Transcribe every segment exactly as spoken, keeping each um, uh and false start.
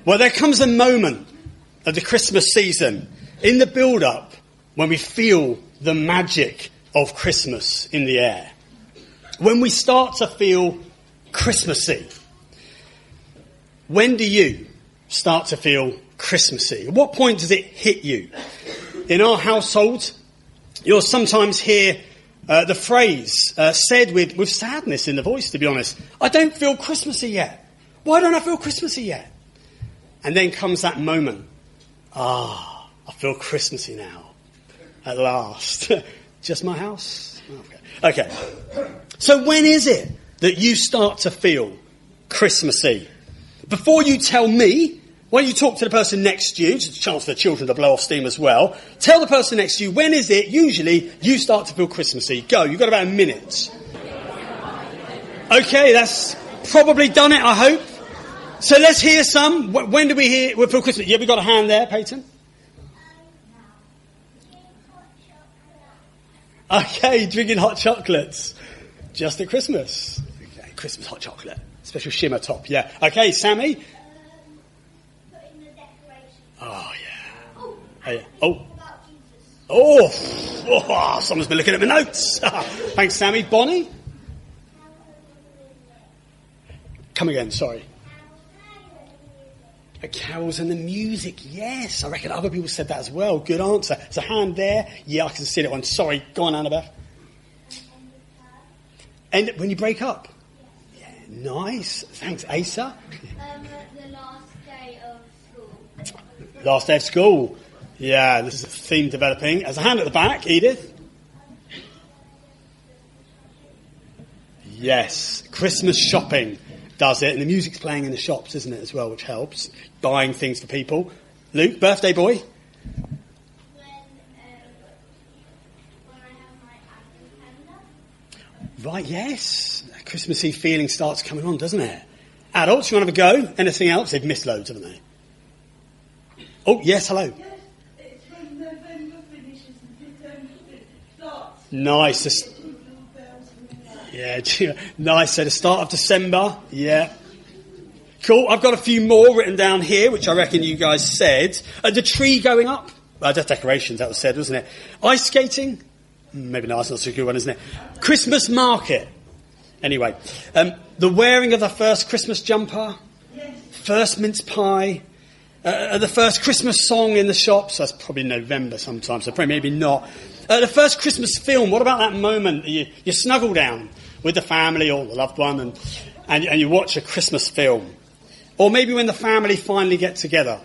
Well, there comes a moment of the Christmas season in the build-up when we feel the magic of Christmas in the air. When we start to feel Christmassy. When do you start to feel Christmassy? At what point does it hit you? In our household, you'll sometimes hear uh, the phrase uh, said with, with sadness in the voice, to be honest. I don't feel Christmassy yet. Why don't I feel Christmassy yet? And then comes that moment. Ah, I feel Christmassy now. At last. Just my house? Okay. Okay. So when is it that you start to feel Christmassy? Before you tell me, why don't you talk to the person next to you? It's a chance for the children to blow off steam as well. Tell the person next to you, when is it usually you start to feel Christmassy? Go, you've got about a minute. Okay, that's probably done it, I hope. So let's hear some. When do we hear we feel Christmas? Yeah, we got a hand there, Peyton. Okay, drinking hot chocolates. Just at Christmas. Okay, Christmas hot chocolate. Special shimmer top, yeah. Okay, Sammy? Uh, putting the decorations. Oh, yeah. Oh. Oh, yeah. Oh. Oh. Oh, someone's been looking at my notes. Thanks, Sammy. Bonnie? Come again, sorry. The carols and the music, yes. I reckon other people said that as well. Good answer. There's a hand there. Yeah, I can see that one. Sorry. Go on, Annabeth. And when you break up? Yeah, nice. Thanks, Asa. Um, the last day of school. Last day of school. Yeah, this is a theme developing. There's a hand at the back. Edith? Yes. Christmas shopping does it. And the music's playing in the shops, isn't it, as well, which helps. Buying things for people. Luke, birthday boy? When, um, when I have my advent calendar. Right, yes. That Christmassy feeling starts coming on, doesn't it? Adults, you want to have a go? Anything else? They've missed loads, haven't they? Oh, yes, hello. Yes, it's when November finishes and December starts. Nice. This- Yeah, nice. So the start of December, yeah. Cool. I've got a few more written down here, which I reckon you guys said. Uh, the tree going up. Uh, that's decorations, that was said, wasn't it? Ice skating. Maybe not, that's not such a good one, isn't it? Christmas market. Anyway, um, the wearing of the first Christmas jumper. Yes. First mince pie. Uh, the first Christmas song in the shops. That's probably November sometime, so probably maybe not. Uh, the first Christmas film. What about that moment? You, you snuggle down with the family or the loved one and, and, and you watch a Christmas film. Or maybe when the family finally get together.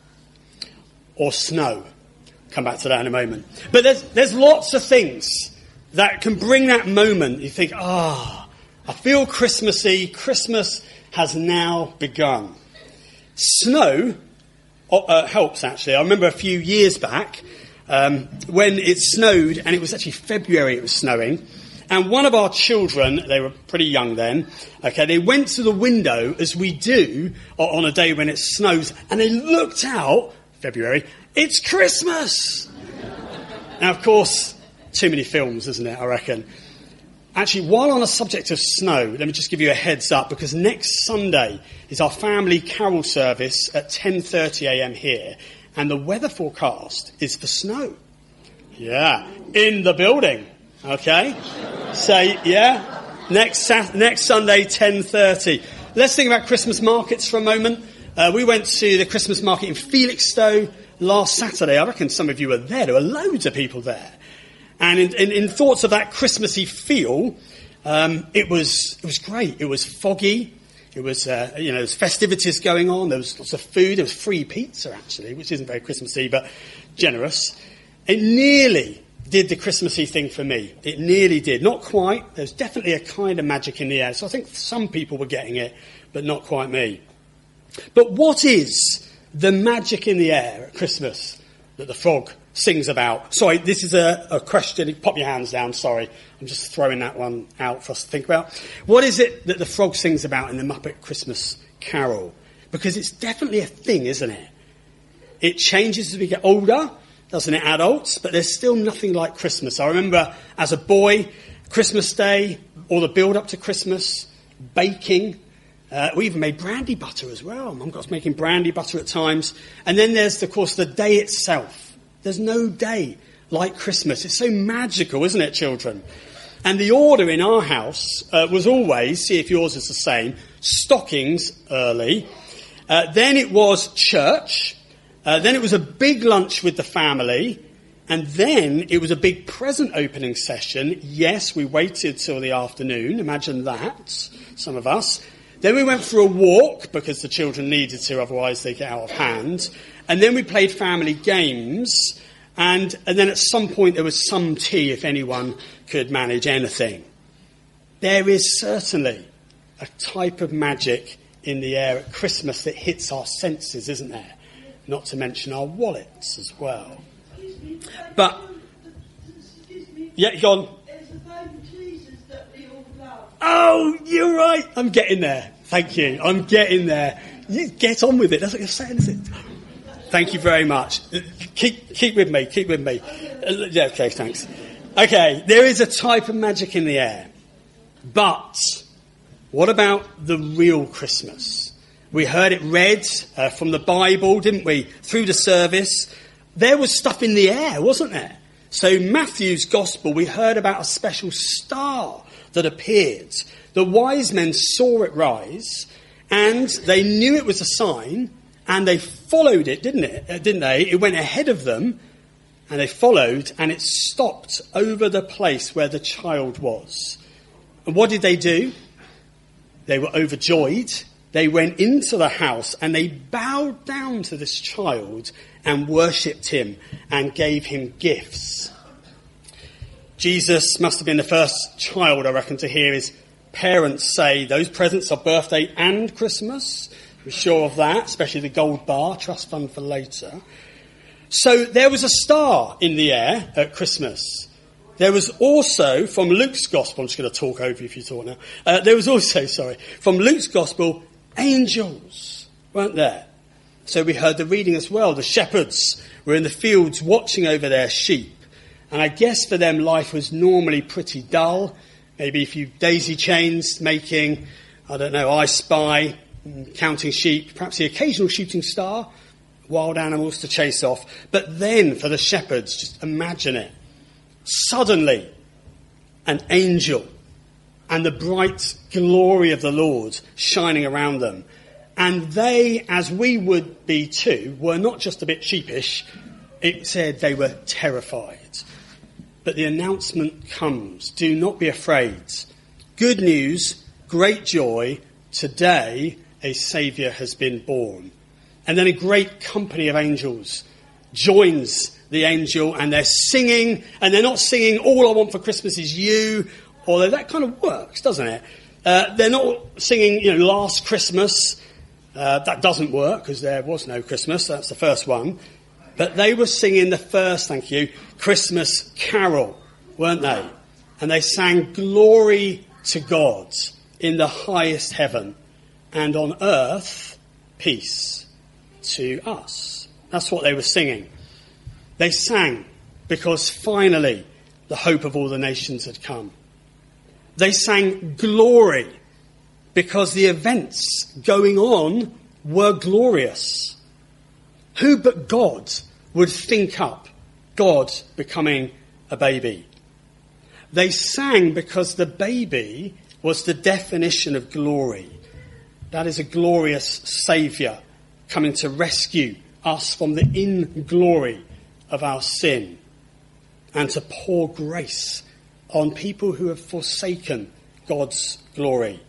Or snow. Come back to that in a moment. But there's, there's lots of things that can bring that moment. You think, ah, oh, I feel Christmassy. Christmas has now begun. Snow uh, helps, actually. I remember a few years back um, when it snowed, and it was actually February it was snowing. And one of our children, they were pretty young then, okay, they went to the window, as we do on a day when it snows, and they looked out, February, it's Christmas! Now, of course, too many films, isn't it, I reckon. Actually, while on the subject of snow, let me just give you a heads up, because next Sunday is our family carol service at ten thirty a.m. here, and the weather forecast is for snow. Yeah, in the building. Okay, so yeah, next Sat- next Sunday, ten thirty. Let's think about Christmas markets for a moment. Uh, we went to the Christmas market in Felixstowe last Saturday. I reckon some of you were there. There were loads of people there. And in, in, in thoughts of that Christmassy feel, um, it was it was great. It was foggy. It was, uh, you know, there's festivities going on. There was lots of food. There was free pizza, actually, which isn't very Christmassy, but generous. It nearly did the Christmassy thing for me. It nearly did. Not quite. There's definitely a kind of magic in the air. So I think some people were getting it, but not quite me. But what is the magic in the air at Christmas that the frog sings about? Sorry, this is a, a question. Pop your hands down, sorry. I'm just throwing that one out for us to think about. What is it that the frog sings about in the Muppet Christmas Carol? Because it's definitely a thing, isn't it? It changes as we get older, doesn't it, adults? But there's still nothing like Christmas. I remember as a boy, Christmas Day, or the build-up to Christmas, baking, Uh, we even made brandy butter as well. Mum got us making brandy butter at times. And then there's, of course, the day itself. There's no day like Christmas. It's so magical, isn't it, children? And the order in our house uh, was always, see if yours is the same, stockings early. Uh, then it was church. Uh, then it was a big lunch with the family. And then it was a big present opening session. Yes, we waited till the afternoon. Imagine that, some of us. Then we went for a walk because the children needed to, otherwise they get out of hand. And then we played family games. And, and then at some point there was some tea if anyone could manage anything. There is certainly a type of magic in the air at Christmas that hits our senses, isn't there? Not to mention our wallets as well. But, yeah, go on. Oh, you're right. I'm getting there. Thank you. I'm getting there. You get on with it. That's what you're saying, isn't it? Thank you very much. Keep keep with me. Keep with me. Uh, yeah, okay, thanks. Okay, there is a type of magic in the air. But what about the real Christmas? We heard it read uh, from the Bible, didn't we? Through the service. There was stuff in the air, wasn't there? So Matthew's Gospel, we heard about a special star that appeared. The wise men saw it rise, and they knew it was a sign, and they followed it, didn't it? Uh, didn't they? It went ahead of them, and they followed, and it stopped over the place where the child was. And what did they do? They were overjoyed. They went into the house, and they bowed down to this child and worshipped him and gave him gifts. Jesus must have been the first child, I reckon, to hear his parents say those presents are birthday and Christmas. We're sure of that, especially the gold bar, trust fund for later. So there was a star in the air at Christmas. There was also, from Luke's Gospel, I'm just going to talk over you if you talk now. Uh, there was also, sorry, from Luke's Gospel, angels, weren't there? So we heard the reading as well. The shepherds were in the fields watching over their sheep. And I guess for them life was normally pretty dull. Maybe a few daisy chains making, I don't know, I Spy, counting sheep, perhaps the occasional shooting star, wild animals to chase off. But then for the shepherds, just imagine it. Suddenly, an angel and the bright glory of the Lord shining around them. And they, as we would be too, were not just a bit sheepish. It said they were terrified. But the announcement comes. Do not be afraid. Good news, great joy. Today, a Saviour has been born. And then a great company of angels joins the angel, and they're singing. And they're not singing, all I want for Christmas is you. Although that kind of works, doesn't it? Uh, they're not singing, you know, Last Christmas. Uh, that doesn't work because there was no Christmas. That's the first one. But they were singing the first, thank you, Christmas carol, weren't they? And they sang glory to God in the highest heaven, and on earth, peace to us. That's what they were singing. They sang because finally the hope of all the nations had come. They sang glory because the events going on were glorious. Who but God would think up God becoming a baby? They sang because the baby was the definition of glory. That is a glorious Saviour coming to rescue us from the inglory of our sin and to pour grace on people who have forsaken God's glory.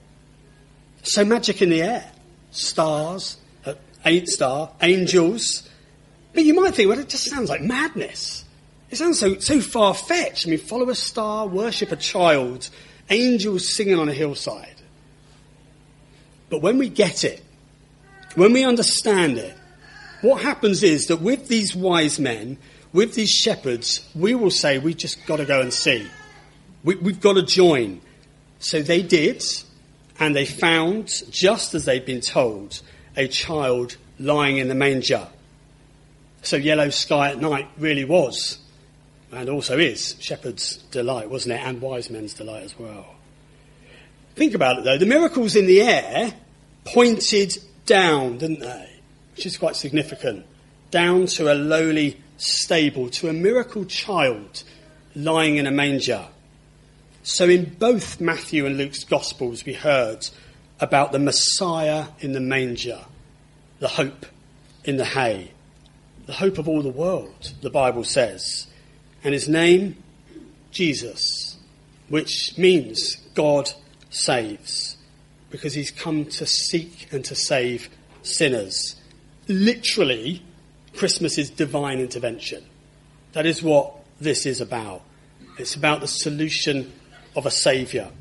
So magic in the air. Stars, uh, eight star, angels. But you might think, well, it just sounds like madness. It sounds so so far-fetched. I mean, follow a star, worship a child, angels singing on a hillside. But when we get it, when we understand it, what happens is that with these wise men, with these shepherds, we will say, we've just got to go and see. We, we've got to join. So they did, and they found, just as they'd been told, a child lying in the manger. So yellow sky at night really was, and also is, shepherd's delight, wasn't it? And wise men's delight as well. Think about it, though. The miracles in the air pointed down, didn't they? Which is quite significant. Down to a lowly stable, to a miracle child lying in a manger. So in both Matthew and Luke's Gospels, we heard about the Messiah in the manger, the hope in the hay, the hope of all the world, the Bible says. And his name, Jesus, which means God saves, because he's come to seek and to save sinners. Literally, Christmas is divine intervention. That is what this is about. It's about the solution of a saviour.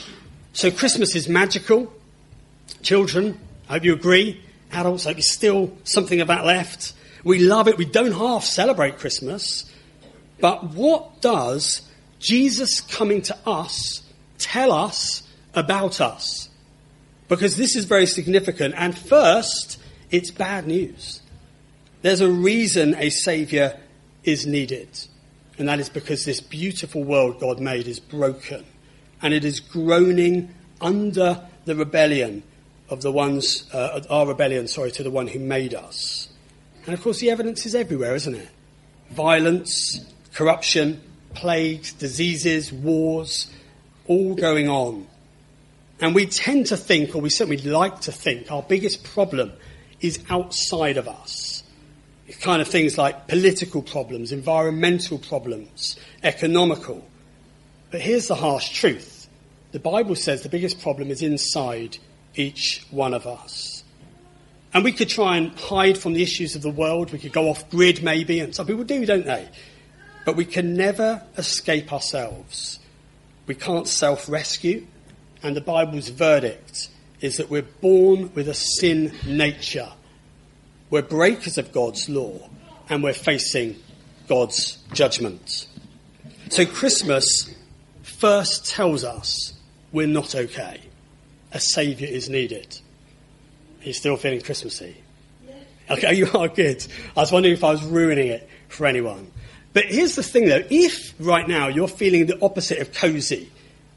So Christmas is magical. Children, I hope you agree. Adults, I hope there's still something of that left. We love it. We don't half celebrate Christmas. But what does Jesus coming to us tell us about us? Because this is very significant. And first, it's bad news. There's a reason a saviour is needed. And that is because this beautiful world God made is broken. And it is groaning under the rebellion of the ones, uh, our rebellion, sorry, to the one who made us. And of course the evidence is everywhere, isn't it? Violence, corruption, plagues, diseases, wars, all going on. And we tend to think, or we certainly like to think, our biggest problem is outside of us. It's kind of things like political problems, environmental problems, economical. But here's the harsh truth. The Bible says the biggest problem is inside each one of us. And we could try and hide from the issues of the world. We could go off grid maybe, and some people do, don't they? But we can never escape ourselves. We can't self-rescue. And the Bible's verdict is that we're born with a sin nature. We're breakers of God's law, and we're facing God's judgment. So Christmas first tells us we're not okay. A saviour is needed. Are you still feeling Christmassy? Yeah. Okay, you are good. I was wondering if I was ruining it for anyone. But here's the thing though, if right now you're feeling the opposite of cosy,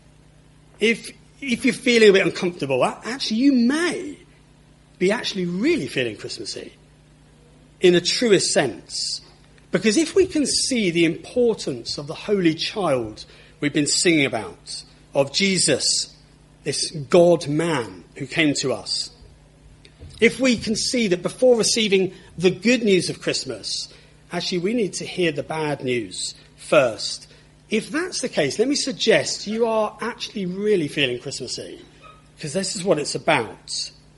if if you're feeling a bit uncomfortable, actually you may be actually really feeling Christmassy in the truest sense. Because if we can see the importance of the Holy Child we've been singing about, of Jesus, this God-man who came to us, if we can see that before receiving the good news of Christmas, actually we need to hear the bad news first. If that's the case, let me suggest you are actually really feeling Christmassy, because this is what it's about.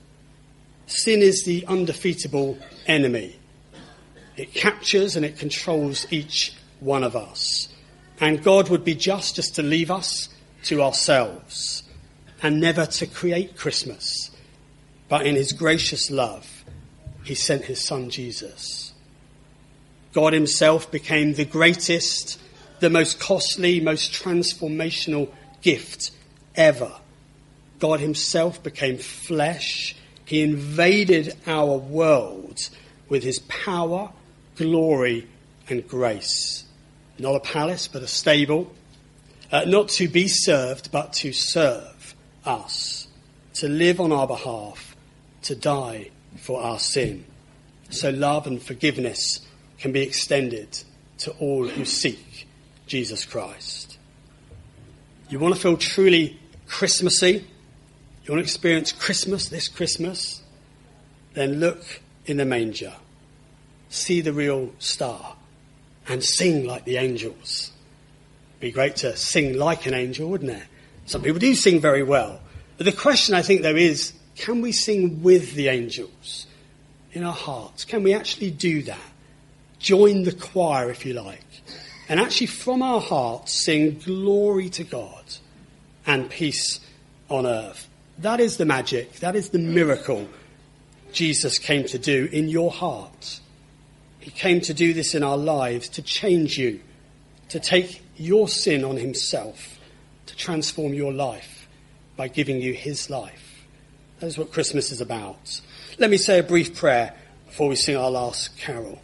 Sin is the undefeatable enemy. It captures and it controls each one of us. And God would be just just to leave us to ourselves and never to create Christmas. But in his gracious love, he sent his son Jesus. God himself became the greatest, the most costly, most transformational gift ever. God himself became flesh. He invaded our world with his power, glory, and grace. Not a palace, but a stable. Uh, not to be served, but to serve us. To live on our behalf. To die for our sin. So love and forgiveness can be extended to all who seek Jesus Christ. You want to feel truly Christmassy? You want to experience Christmas this Christmas? Then look in the manger. See the real star and sing like the angels. It'd be great to sing like an angel, wouldn't it? Some people do sing very well. But the question I think there is, can we sing with the angels in our hearts? Can we actually do that? Join the choir, if you like. And actually from our hearts sing glory to God and peace on earth. That is the magic. That is the miracle Jesus came to do in your heart. He came to do this in our lives, to change you, to take your sin on himself, to transform your life by giving you his life. That is what Christmas is about. Let me say a brief prayer before we sing our last carol.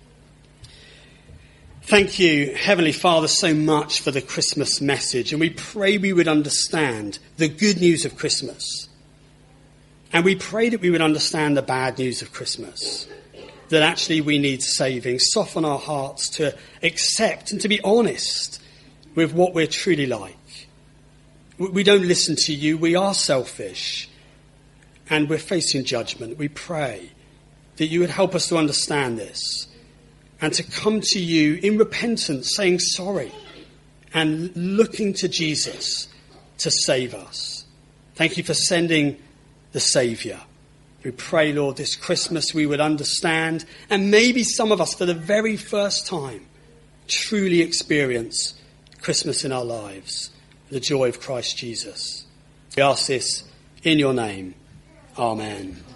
Thank you, Heavenly Father, so much for the Christmas message, and we pray we would understand the good news of Christmas And we pray that we would understand the bad news of Christmas, that actually we need saving. Soften our hearts to accept and to be honest with what we're truly like. We don't listen to you. We are selfish. And we're facing judgment. We pray that you would help us to understand this and to come to you in repentance, saying sorry and looking to Jesus to save us. Thank you for sending the Saviour. We pray, Lord, this Christmas we would understand, and maybe some of us for the very first time truly experience Christmas in our lives, the joy of Christ Jesus. We ask this in your name. Amen.